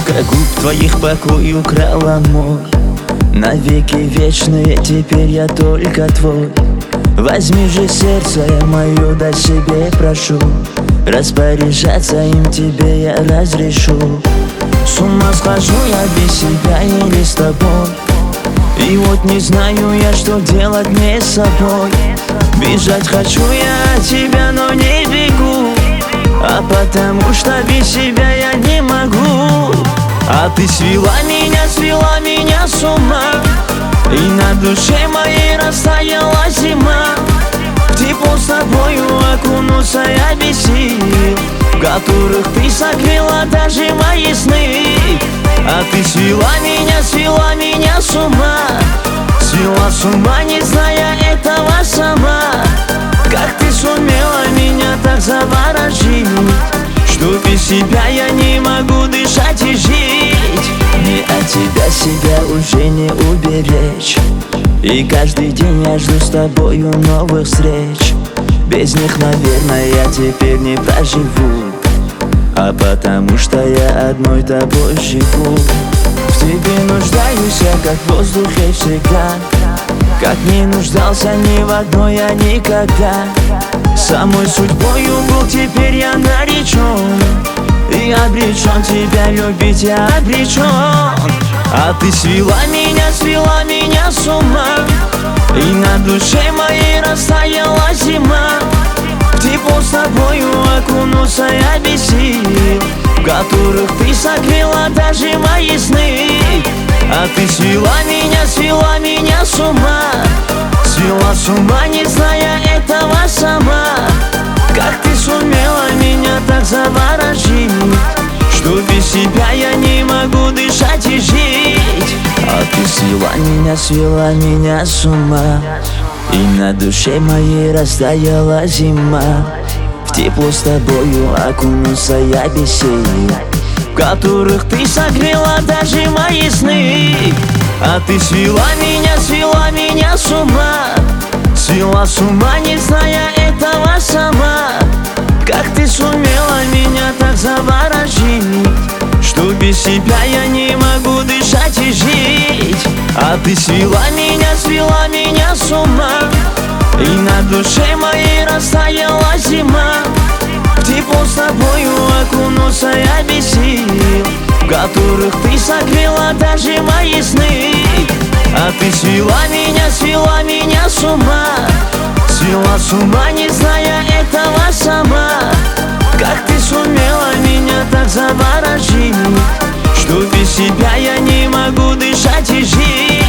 Как губ твоих покой украл мой. Навеки вечные, теперь я только твой. Возьми же сердце мое, дай себе прошу. Распоряжаться им тебе я разрешу. С ума схожу я без себя или с тобой. И вот не знаю я, что делать мне с собой. Бежать хочу я от тебя, но не бегу. А потому что без себя я не могу. А ты свела меня с ума. И на душе моей растаяла зима. В тепло с тобою окунуться я без сил, в которых ты согрела даже мои сны. А ты свела меня с ума. Свела с ума, не зная этого сама. Как ты сумела меня так заворожить, что без себя я не могу дышать и жить. Мне от тебя себя уже не уберечь. И каждый день я жду с тобою новых встреч. Без них, наверное, я теперь не проживу. А потому что я одной тобой живу. В тебе нуждаюсь я, как в воздухе всегда. Как не нуждался ни в одной я никогда. Самой судьбою был, теперь я наречен. И обречен тебя любить, я обречен. А ты свела меня с ума. И на душе моей растаяла зима. В тепло с тобою окунуться я без сил, в которых ты согрела даже мои сны. А ты свела меня с ума. Свела с ума, не зная этого сама. Как ты сумела меня так заворожить, что без себя я не могу дышать и жить. А ты свела меня с ума. И на душе моей растаяла зима. В тепло с тобою окунулся я без сил, в которых ты согрела даже мои сны. А ты свела меня с ума. Свела с ума, не зная этого сама. Как ты сумела меня так заворожить, что без себя я не могу дышать и жить. А ты свела меня с ума. И на душе моей растаяла зима. В тепло с тобою окунулся я без сил, в которых ты согрела даже мои сны. А ты свела меня с ума. Свела с ума, не зная этого сама. Как ты сумела меня так заворожить, что без себя я не могу дышать и жить.